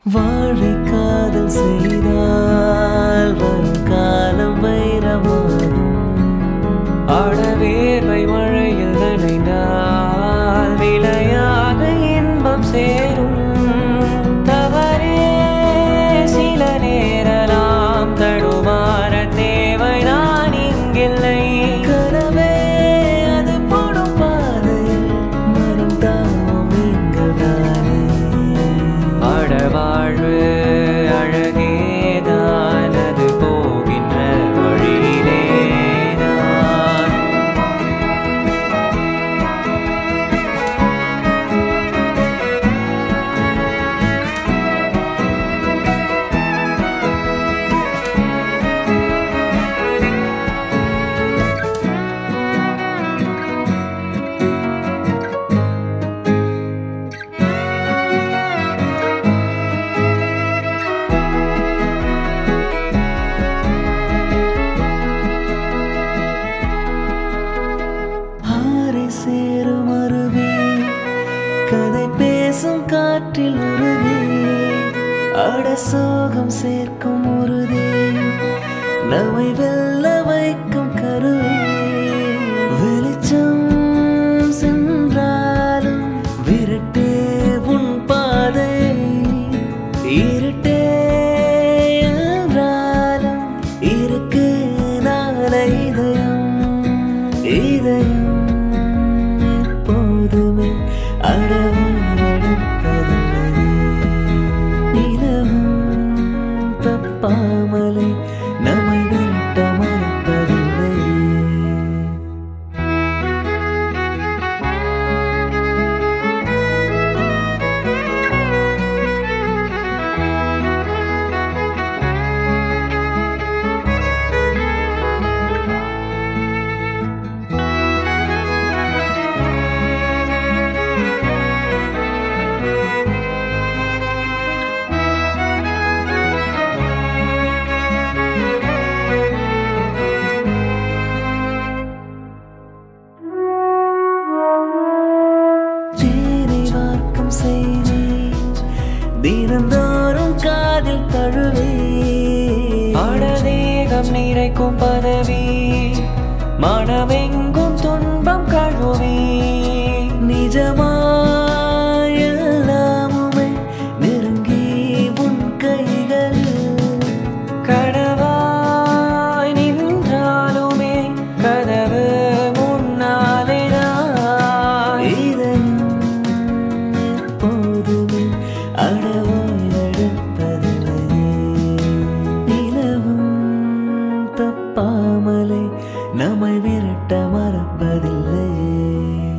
வாழை காதல் செய்தால் வரும் காலம் வைரமாகும். ஆடவேர்வை மழையில் நனைந்தால் விளையாக இன்பம் சேரும். தவறே சில நேரலாம் தடுமாற தேவை நான் இங்கில்லை. கனவே அது போடும் பாதையில் மனம் தாமும் இங்குதானே. வாழ்வு அழகேதான் அது போகின்ற வழியிலேதான். சேரும் அருவி கதை பேசும் காற்றில் உருவி அட சோகம் சேர்க்கும் உறுதி நம்மை வெல்ல வைக்கும் கருவி. வெளிச்சம் சென்றாலும் விரட்டே உன் பாதை. இருட்டே என்றாலும் இருக்கு நாள இதயம். இதயம் எப்போதுமே அடவடுப்பதில்லை. நிலவும் தப்பாமலே நம்மை விட்ட மறப்பதில்லை. தினந்தோறும் காதில் தழுவி அடதேகம் நிறைக்கும் பதவி மனமெங்கும் துன்பம் கழுவி. நிஜமாய் எல்லாமுமே நெருங்கி உன் கைகள். கனவாய் நின்றாலுமே கதவு முன்னாலேதான். இதயம் எப்போதுமே அடவோய்வெடுப்பதில்லை. நிலவும் தப்பாமலே நம்மை விரட்ட மறப்பதில்லை.